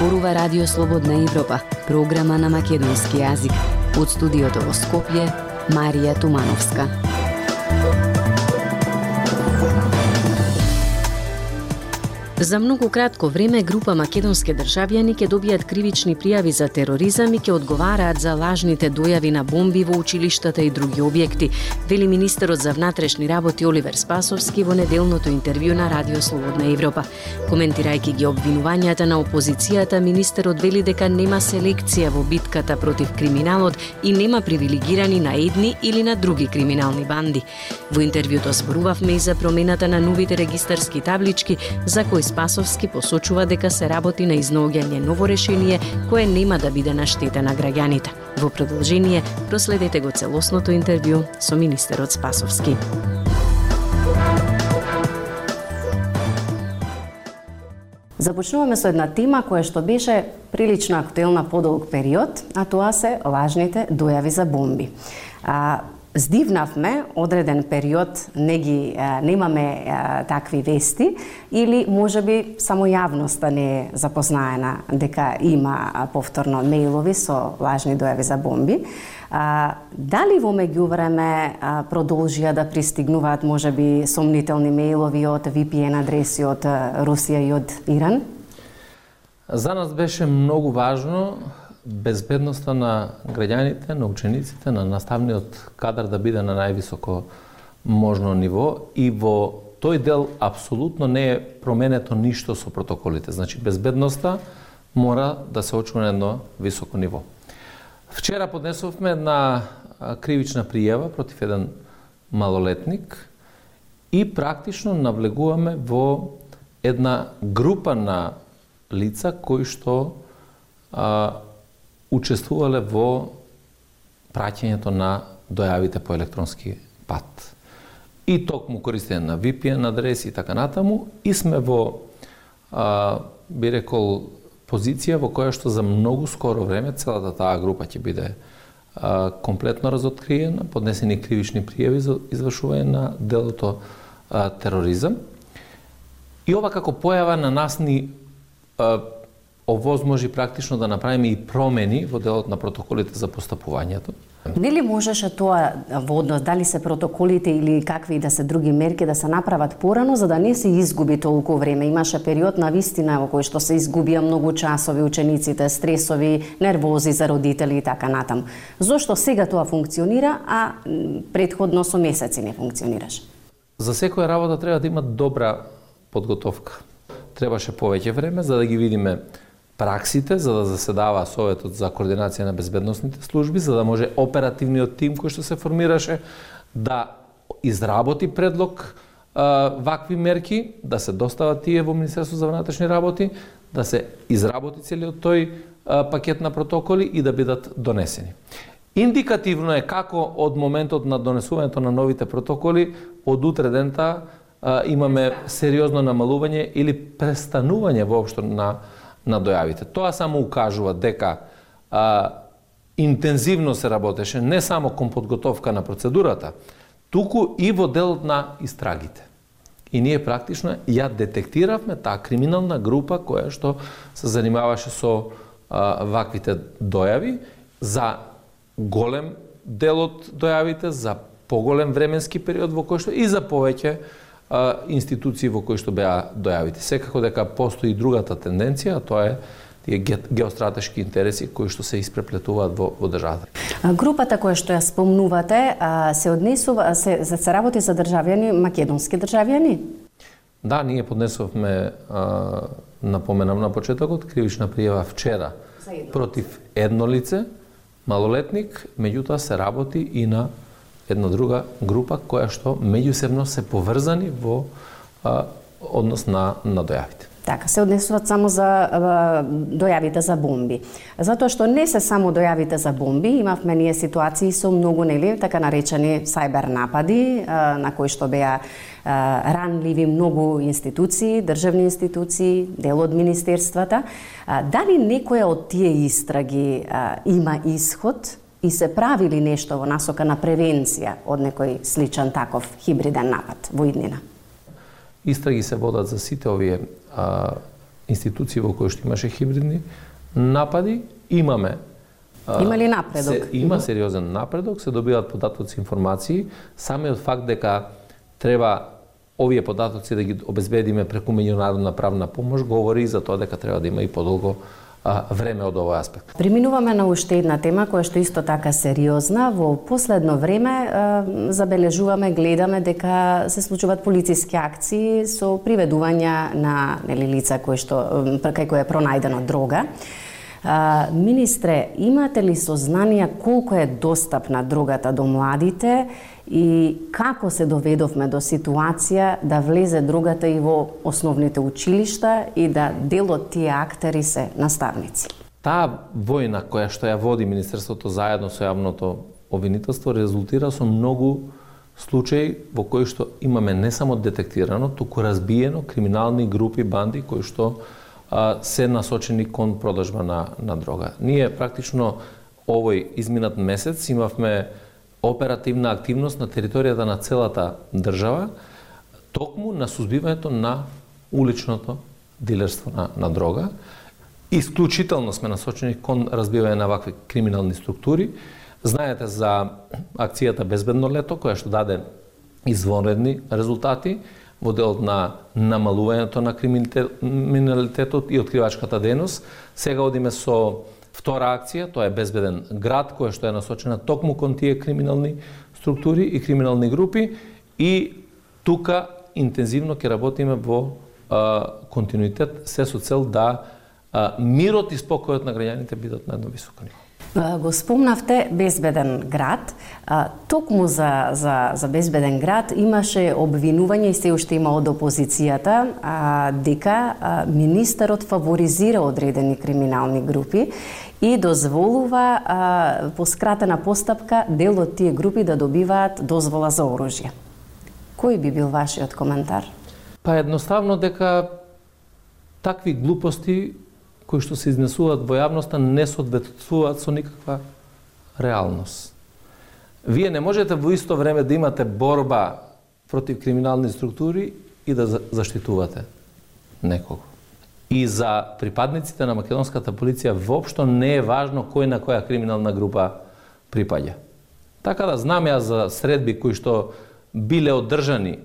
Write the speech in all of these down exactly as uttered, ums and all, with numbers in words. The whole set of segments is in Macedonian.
зборува Радио Слободна Европа, програма на македонски јазик. Од студиото во Скопје, Марија Тумановска. За многу кратко време група македонски државјани ќе добијат кривични пријави за тероризам и ќе одговараат за лажните дојави на бомби во училиштата и други објекти, вели министерот за внатрешни работи Оливер Спасовски во неделното интервју на Радио Слободна Европа. Коментирајќи ги обвинувањата на опозицијата, министерот вели дека нема селекција во битката против криминалот и нема привилегирани на едни или на други криминални банди. Во интервјуто зборувавме и за промената на новите регистарски таблички, за кои Спасовски посочува дека се работи на изнаоѓање ново решение кое нема да биде на штета на граѓаните. Во продолжение, проследете го целосното интервју со министерот Спасовски. Започнуваме со една тема која што беше прилично актуелна подолг период, а тоа се лажните дојави за бомби. А, Здивнавме одреден период, не ги немаме а, такви вести, или можеби само јавноста не е запознаена дека има повторно мејлови со лажни дојави за бомби. А, дали во меѓувреме а, продолжија да пристигнуваат можеби сомнителни мејлови од ви пи ен адреси од Русија и од Иран? За нас беше многу важно безбедноста на граѓаните, на учениците, на наставниот кадар да биде на највисоко можно ниво и во тој дел апсолутно не е променето ништо со протоколите. Значи, безбедноста мора да се очува на едно високо ниво. Вчера поднесовме една кривична пријава против еден малолетник и практично навлегуваме во една група на лица кои што а, учествувале во праќањето на дојавите по електронски пат. И токму користење на ви пи ен адреси и така натаму, и сме во, а, би рекол, позиција во која што за многу скоро време целата таа група ќе биде а, комплетно разоткриена, поднесени кривични пријави за извршување на делото а, тероризам. И ова како појава на нас ни а, овозможи практично да направиме и промени во делот на протоколите за постапувањето. Нели можеше тоа во однос, дали се протоколите или какви да се други мерки да се направат порано, за да не се изгуби толку време? Имаше период на вистина во кој што се изгубија многу часови учениците, стресови, нервози за родители и така натаму. Зошто сега тоа функционира, а претходно со месеци не функционираше? За секоја работа треба да има добра подготовка. Требаше повеќе време за да ги видиме праксите, за да заседава Советот за координација на безбедносните служби, за да може оперативниот тим кој што се формираше да изработи предлог а, вакви мерки, да се достават тие во Министерството за внатрешни работи, да се изработи целиот тој а, пакет на протоколи и да бидат донесени. Индикативно е како од моментот на донесувањето на новите протоколи од утре дента а, имаме сериозно намалување или престанување воопшто на на дојавите. Тоа само укажува дека а, интензивно се работеше не само кон подготовка на процедурата, туку и во делот на истрагите. И ние практично ја детектиравме таа криминална група која што се занимаваше со а, ваквите дојави за голем дел од дојавите, за поголем временски период во кој што и за повеќе институции во кои што беа дојавите. Секако дека постои и другата тенденција, а тоа е тие геостратешки интереси кои што се испреплетуваат во, во државата. Групата која што ја спомнувате се однесува се за се работи за државјани, македонски државјани? Да, ние поднесовме, а, напоменам на почетокот, кривична пријава вчера против едно лице, малолетник, меѓутоа се работи и на една друга група која што меѓусебно се поврзани во а, однос на, на дојавите. Така, се однесуваат само за а, дојавите за бомби. Затоа што не се само дојавите за бомби, имавме ние ситуации со многу, нели, така наречени сајбер напади, а, на кои што беа а, ранливи многу институции, државни институции, дел од министерствата. А, дали некоја од тие истраги а, има исход и се правили нешто во насока на превенција од некој сличен таков хибриден напад во иднина? Истраги се водат за сите овие а, институции во кои што имаше хибридни напади, имаме Има ли напредок? Се, има сериозен напредок, се добиваат податоци, информации. Самиот факт дека треба овие податоци да ги обезбедиме преку меѓународна правна помош говори и за тоа дека треба да има и подолго а, време од овој аспект. Преминуваме на уште една тема која што исто така сериозна. Во последно време а, забележуваме, гледаме дека се случуваат полициски акции со приведувања на нели лица кои што кај кои е пронајдена дрога. А, министре, имате ли сознанија колку е достапна дрогата до младите и како се доведовме до ситуација да влезе дрогата и во основните училишта и да дел од тие актери се наставници? Таа војна која што ја води Министерството заедно со јавното обвинителство резултира со многу случаи во кои што имаме не само детектирано, туку разбиено криминални групи, банди кои што а, се насочени кон продажба на, на дрога. Ние практично овој изминат месец имавме оперативна активност на територијата на целата држава, токму на сузбивањето на уличното дилерство на, на дрога. Исклучително сме насочени кон разбивање на вакви криминални структури. Знаете за акцијата Безбедно лето, која што даде извонредни резултати во делот на намалувањето на криминалитетот и откривачката дејност. Сега одиме со втора акција, тоа е Безбеден град, која што е насочена токму кон тие криминални структури и криминални групи, и тука интензивно ќе работиме во а, континуитет, се со цел да а, мирот и спокојот на граѓаните бидат на едно високо ниво. Го спомнавте Безбеден град. Токму за, за, за Безбеден град имаше обвинување и се уште има од опозицијата а, дека а, министерот фаворизира одредени криминални групи и дозволува а, по скратена постапка дел од тие групи да добиваат дозвола за оружје. Кој би бил вашиот коментар? Па едноставно дека такви глупости кои што се изнесуваат во јавноста не соодветствуваат со никаква реалност. Вие не можете во исто време да имате борба против криминални структури и да заштитувате некого. И за припадниците на македонската полиција воопшто не е важно кој на која криминална група припаѓа. Така да знам ја за средби кои што биле одржани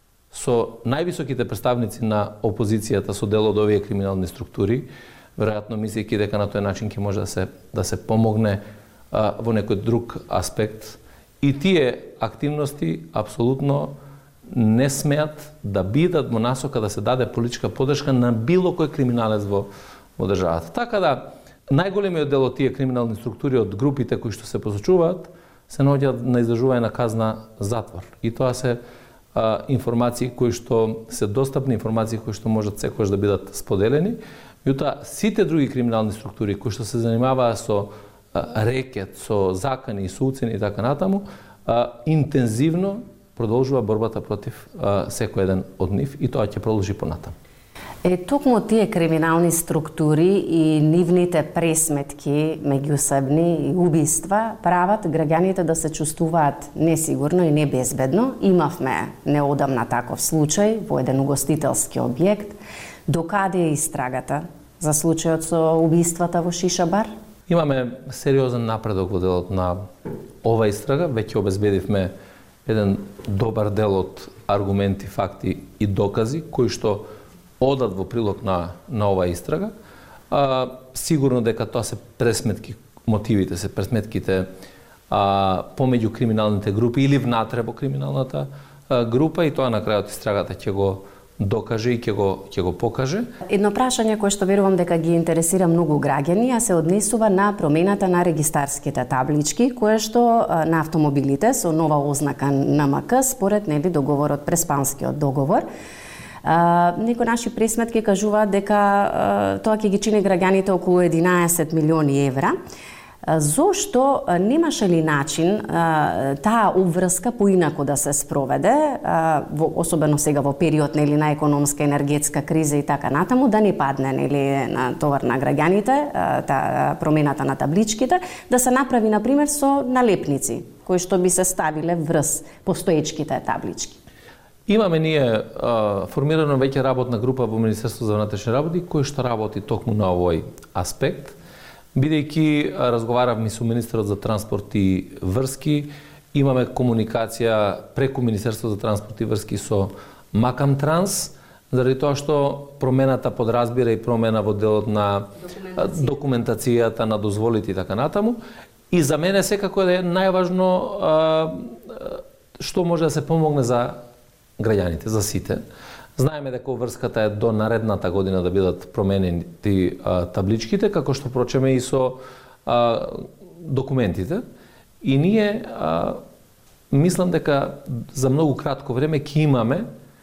со највисоките представници на опозицијата со дел од овие криминални структури, веројатно мислејќи дека на тој начин ќе може да се да се помогне а, во некој друг аспект. И тие активности апсолутно не смеат да бидат во насока да се даде политичка поддршка на било кој криминалец во, во државата. Така да најголемиот дел од тие криминални структури од групите кои што се посочуваат се наоѓаат на издржување на казна затвор. И тоа се а, информации кои што се достапни, информации кои што можат секогаш да бидат споделени. Меѓутоа, сите други криминални структури кои што се занимаваа со а, рекет, со закани, со уцени и така натаму, а, интензивно продолжува борбата против а, секој еден од нив и тоа ќе продолжи понатаму. Е, токму тие криминални структури и нивните пресметки меѓусебни и убиства прават граѓаните да се чувствуваат несигурно и небезбедно. Имавме неодамна таков случај во еден угостителски објект. Докаде е истрагата за случајот со убиствата во Шишабар? Имаме сериозен напредок во делот на ова истрага. Веќе обезбедивме еден добар дел од аргументи, факти и докази кои што одат во прилог на, на ова истрага. А, сигурно дека тоа се пресметки, мотивите се пресметките а, помеѓу криминалните групи или внатре во криминалната а, група, и тоа на крајот истрагата ќе го докаже и ќе го ќе го покаже. Едно прашање кое што верувам дека ги интересира многу граѓани, а се однесува на промената на регистарските таблички, кое што на автомобилите со нова ознака Н М К според нели договорот, преспанскиот договор. Uh, некои наши пресметки кажуваат дека uh, тоа ќе ги чини граѓаните околу единаесет милиони евра. Uh, зошто uh, немаше ли начин uh, таа обврска поинаку да се спроведе, uh, во, особено сега во период нели на економска енергетска криза и така натаму, да не падне нели на товар на граѓаните, uh, та промената на табличките, да се направи на пример со налепници кои што би се ставиле врз постоечките таблички. Имаме ние а, формирано веќе работна група во Министерството за внатрешни работи кој што работи токму на овој аспект, бидејќи разговаравме со министерот за транспорт и врски, имаме комуникација преку Министерството за транспорт и врски со Макам Транс, заради тоа што промената подразбира и промена во делот на документација. документацијата на дозволите и така натаму. И за мене секако е најважно а, што може да се помогне за граѓаните, за сите. Знаеме дека врската е до наредната година да бидат променени а, табличките, како што прочеме и со а, документите. И ние а, мислам дека за многу кратко време ќе имаме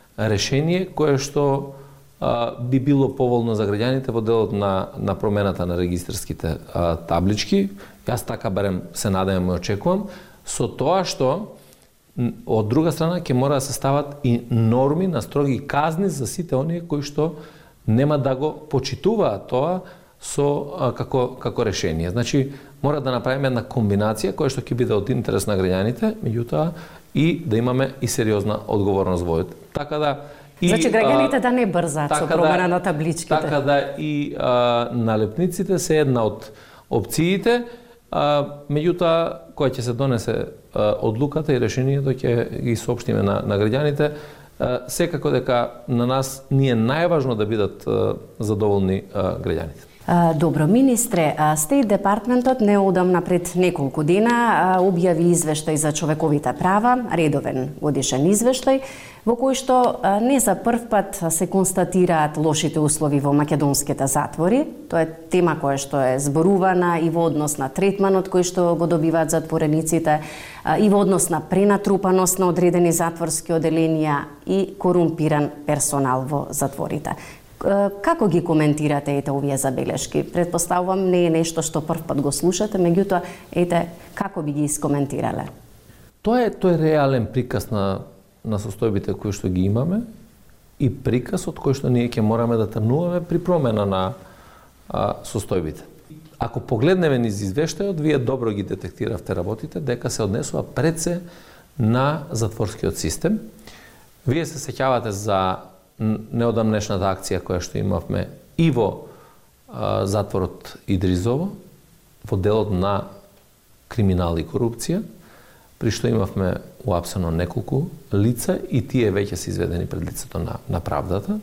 решение кое што а, би било поволно за граѓаните во делот на, на промената на регистарските а, таблички. Јас така барем се надевам и очекувам, со тоа што од друга страна ќе мора да се стават и норми на строги казни за сите оние кои што нема да го почитуваат тоа со а, како како решение. Значи мора да направиме една комбинација која што ќе биде од интерес на граѓаните, меѓутоа и да имаме и сериозна одговорност во тоа. Така да и значи граѓаните да не брзаат со промена да, на табличките. Така да и а, налепниците се една од опциите, а, меѓутоа која ќе се донесе а, одлуката и решението ќе ги соопштиме на, на граѓаните. А, секако дека на нас ни е најважно да бидат а, задоволни а, граѓаните. Добро, министре, Стејт департментот неодамна пред неколку дена објави извештај за човековите права, редовен годишен извештај, во кој што не за прв пат се констатираат лошите услови во македонските затвори. Тоа е тема која што е зборувана и во однос на третманот кој што го добиваат затворениците, и во однос на пренатрупаност на одредени затворски оделенија и корумпиран персонал во затворите. Како ги коментирате ете овие забелешки? Предпоставувам не е нешто што прв пат го слушате, меѓутоа ете како би ги искоментирале? Тоа е тој реален приказ на на состојбите кои што ги имаме и приказ од кој што ние ќе мораме да тргнуваме при промена на а, состојбите. Ако погледнеме низ извештајот, вие добро ги детектиравте работите дека се однесува пред се на затворскиот систем. Вие се сеќавате за неодамнешната акција која што имавме и во а, затворот Идризово, во делот на криминал и корупција, при што имавме уапсено неколку лица и тие веќе се изведени пред лицето на, на правдата.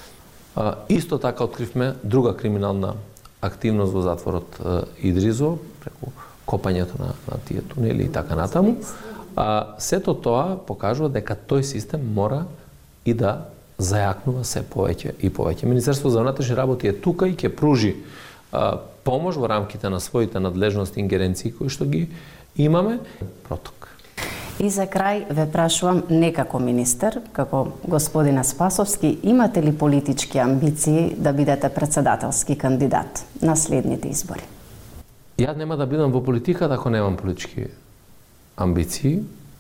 А, исто така откривме друга криминална активност во затворот а, Идризово, преку копањето на, на тие тунели и така натаму. А, сето тоа покажува дека тој систем мора и да зајакнува се повеќе и повеќе. Министерството за внатрешни работи е тука и ќе пружи а, помош во рамките на своите надлежности и ингеренции кои што ги имаме. Проток. И за крај ве прашувам не како министер, како господина Спасовски, имате ли политички амбиции да бидете председателски кандидат на следните избори? Ја нема да бидам во политиката ако немам политички амбиции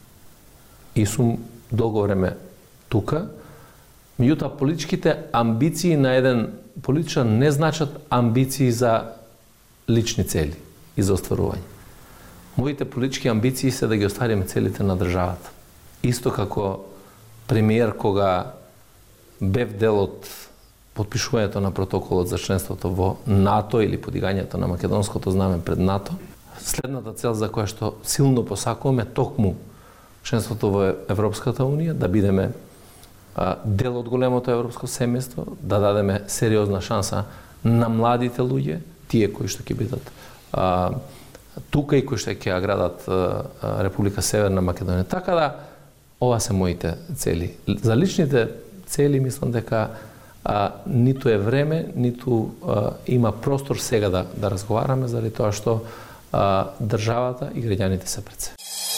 и сум долго време тука. Меѓутоа, политичките амбиции на еден политичар не значат амбиции за лични цели и за остварување. Моите политички амбиции се да ги оствариме целите на државата. Исто како премиер кога бев дел од потпишувањето на протоколот за членството во НАТО или подигањето на македонското знаме пред НАТО, следната цел за која што силно посакуваме токму членството во Европската унија, да бидеме дел од големото европско семејство, да дадеме сериозна шанса на младите луѓе, тие кои што ќе бидат а, тука и кои што ќе ја градат а, Република Северна Македонија. Така да, ова се моите цели. За личните цели мислам дека а, ниту е време, ниту а, има простор сега да, да разговараме, заради тоа што а, државата и граѓаните се пред се.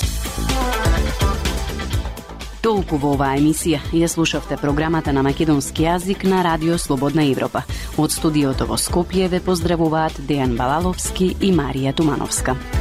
Толку во оваа емисија ја слушавте програмата на македонски јазик на Радио Слободна Европа. Од студиото во Скопје ве поздравуваат Дејан Балаловски и Марија Тумановска.